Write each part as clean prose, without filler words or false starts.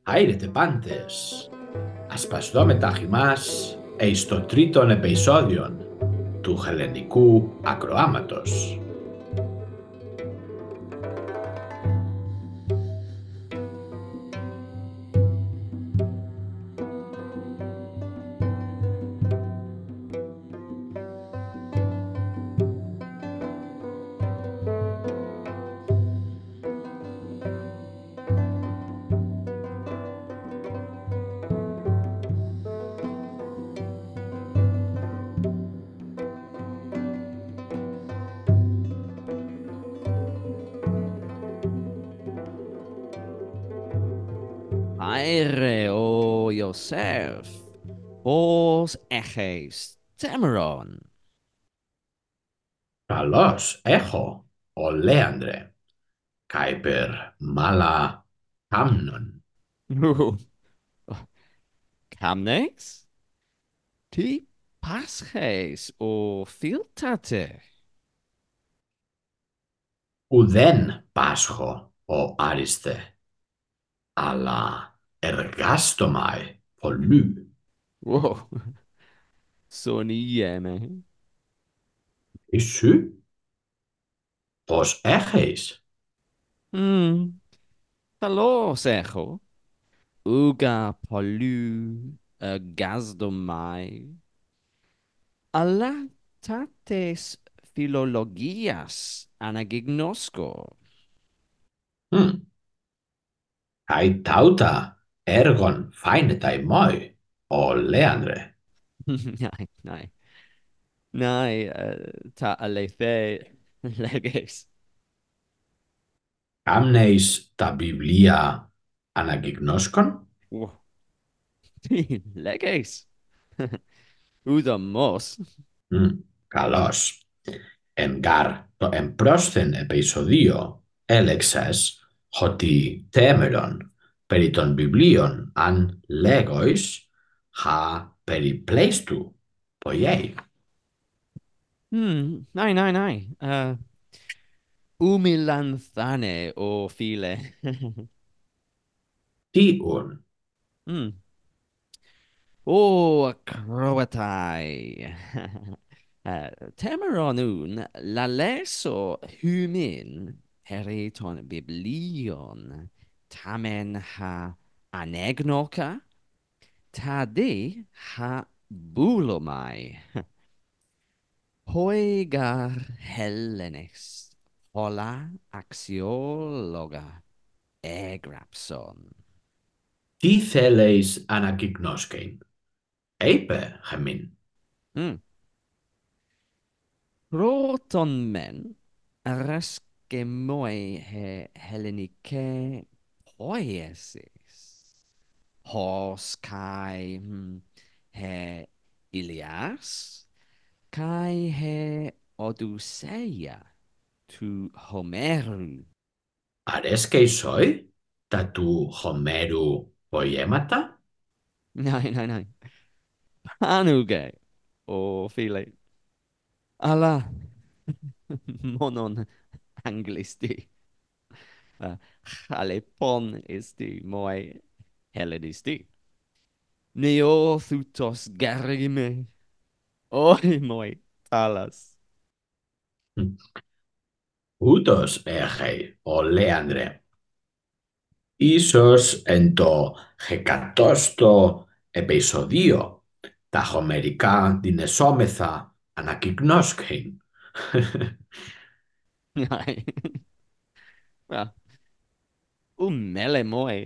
Άιρετε πάντες, ασπασδόμεταχι μας εις το τρίτον επεισόδιον του Χελενικού Ακροάματος. Άιρε ο Ιωσέφ, πώς έχεις Τέμερον? Καλώς έχω, ο Λέανδρε, κάιπερ μάλα κάμνον. Κάμνες? Τι πάσχες οφείλtate? Ουδέν πάσχω, ο άριστε, αλλά εργάστομαι πολλού. Σωνιέμαι. Εσύ, πώς έχεις? Καλώς έχω. Ούγα πολλού εργάζομαι. Αλλά τάτες φιλολογίας αναγιγνώσκω. Κάι τάουτα έργον φάινεται moi, ο Λέανδρε. Ναι, ναι. Ναι, τα αληθέ λέγες. Κάμνεεις τα βιβλία αναγιγνώσκων? Ω, τι λέγες. Ούδαμος. Καλώς. Γαρ το εμπρόσθεν επεισοδίο έλεξες ότι τέμερον περί των βιβλίων αν λέγοις χα περιπλέστου ποιέι. Ναι, ναι, ναι. Ούμιλανθάνε, ο φίλε. Τι ουν, Ο ακροατάι. Τέμερονούν λαλέσο χούμιν περί των βιβλίων. Τάμεν χα ανέγνωκα. Ταδί χα μπούλομαι. Hoigar Hellenes, hola axiologa, έγραψον. τι θέλεις αναγιγνώσκειν? Είπε χεμίν. Mm. Πρώτον μεν, αρέσκεμαι Hellenicae poiesis, hos kai he Ilias, kai he Οδυσσέα του Χομέρου. Αρέσκει σοι τα του Χομέρου ποίηματα? Ναι, ναι, ναι. Άνουγε, ο φίλε. Αλλά μόνον αγγλιστή. Χαλεπών εστί μόι χελενιστή. Νεόθουτος γαρίμε. Όχι μόι τάλας. Ούτως έχει ο Λέανδρε. Ίσως εν το χεκατόστο επεισοδίο τα χομερικά δυνεσόμεθα ανακοικνώσκειν. Ναι. Ο μέλε μόι.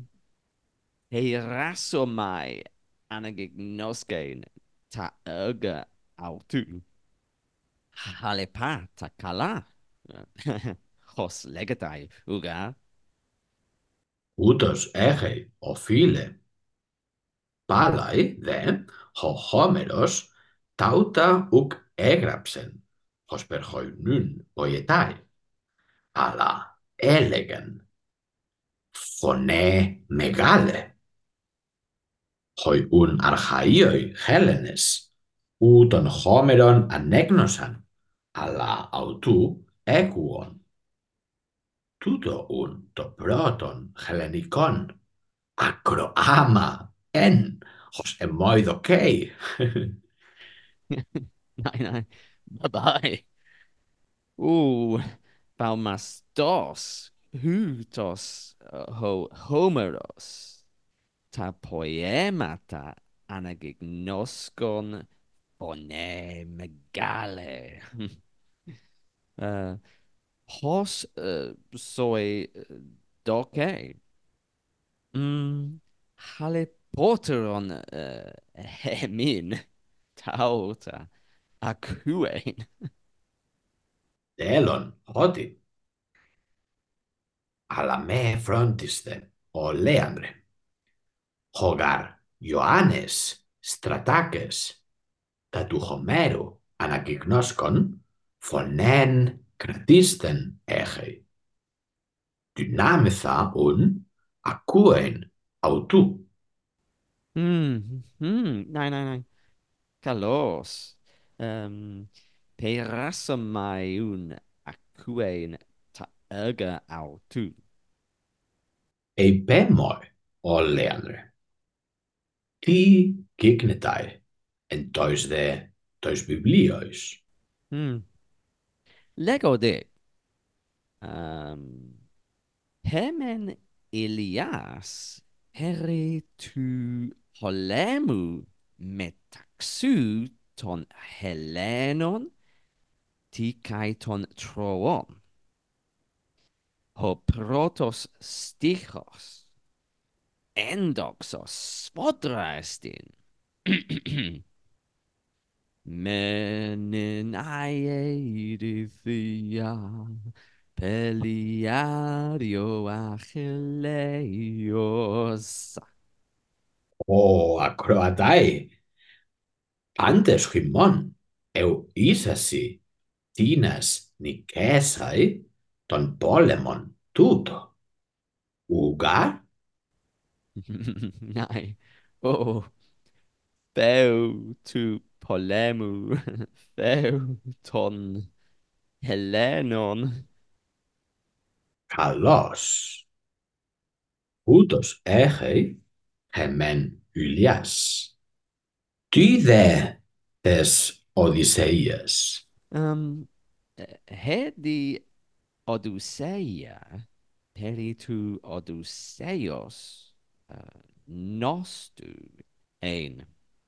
Εράσομαι αναγνώσκεν τα έργα αυτού. Χαλεπά τα καλά. Χος λέγεται, ουγά. Ούτως έχει ο φίλε. Πάλαι δε ο Χόμερος ταούτα ουκ έγραψεν ως περχοϊνούν ποιετάι, αλλά έλεγεν φωνέ μεγάλε. Χοι ουν αρχαίοι Χέλενες, ου των Χόμερων ανέγνωσαν, αλλά αυτού έκουον. Τούτο ουν το πρώτον Χελενικόν Acroama en hos emoidokei. Nein, nein. Bye bye. Thaumastos, hutos, ho homeros, ta poemata anagignoskon phone megale. Uh, hos soi doke. Haliporteron hemin tauta acuen. Delon hoti alla me frontiste o leandre. Hogar Ioannes stratakes tatu Homero anagignoskon phonen kratisten ege. Dynamitha un acuen autu. Nein, nein, nein. Kalos. Perassamai un acuen ta erga autu. Epemoi o leandre. Ti gignetai en tois bibliois. Hmm. Lego de. Um, Hemen Elias heri tu polemu metaxu ton Helenon ti kai ton Troon. Ho protos stichos endoxos sfodrastin. Menin aedithia peliario achilleos. O acroatai, antes himon, eu isasi, tinas nicesai, ton polemon tuto. Ugar? Nai. Oh, theu tu polemu, theu ton Helenon. Kalos. Utos ege, hemen Ilias. Ty tes Odysseus. Um, Hedi Odysseia, peri tu Odysseios, nostu ein.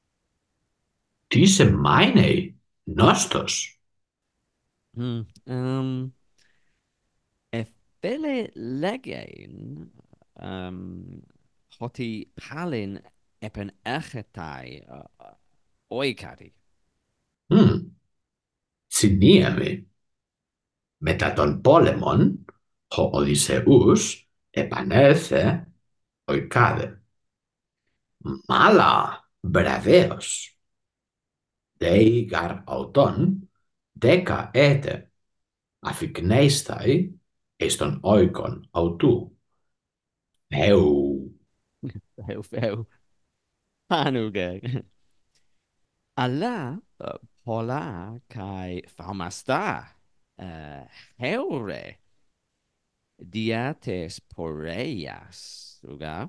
Tise meine nostos. Hmm. Ephele legein, hoti palin epen echetai, oikari. Hmm. Siniemi. Metaton polemon, ho Odysseus, epanethe, oikade. Mala, braveos. Dei gar auton, deca ete, afigneistai, eston oikon autu. Eu, Feu, panuge. Alla pola kai famasta, heure, diates poreias, uga,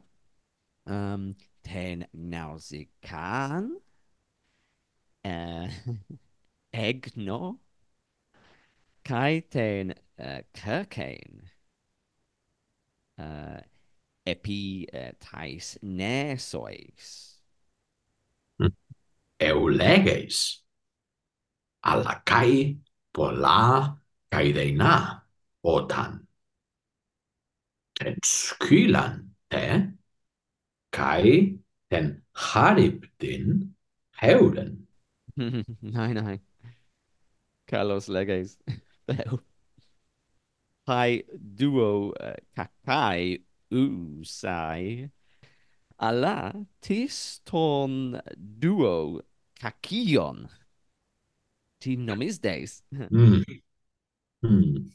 ten nausican, uh, egno, kai ten kirkain, uh, epi tais nesois. eu legeis. Alla kai, pola, kai deina, otan. Ten skylan, te, kai, ten hariptin, heuren. Nein, nein, Carlos Leges. Pai duo kakai usai. Alla tis ton duo kakion. Ti nomisdes. Hmm. Hmm.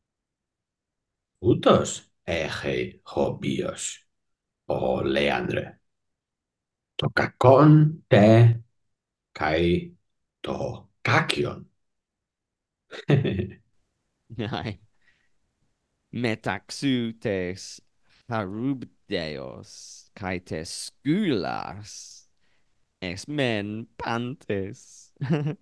Utos ege hobios, o leandre. Tokakon te kai to kakion. Nein. Metaxu tes Deos, kai te sculas, es men pantes.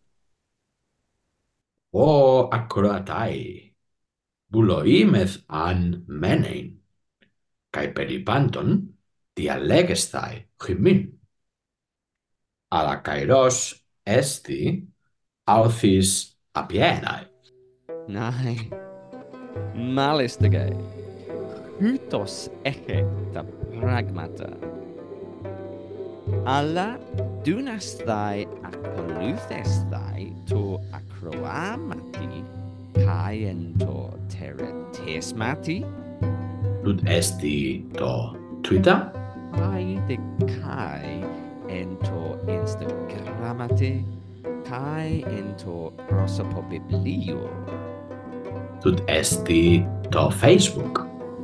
O acroatai, buloimeth an menein, cae peripanton dialegestai hymin. Ala kairos esti authis apienai. Nai, malistige, hütos eche ta pragmata. Alla dunasthai acoluthesthai to acroamati, kai ento teretesmati, Lut esti to Twitter? kai de kai ento Instagramate, kai ento prosopobiblio. Lut esti to Facebook?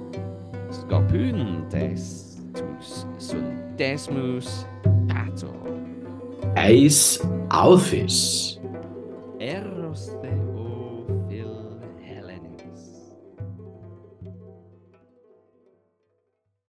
Scopuntes tus sundesmus pato. Eis authis. Eros Theo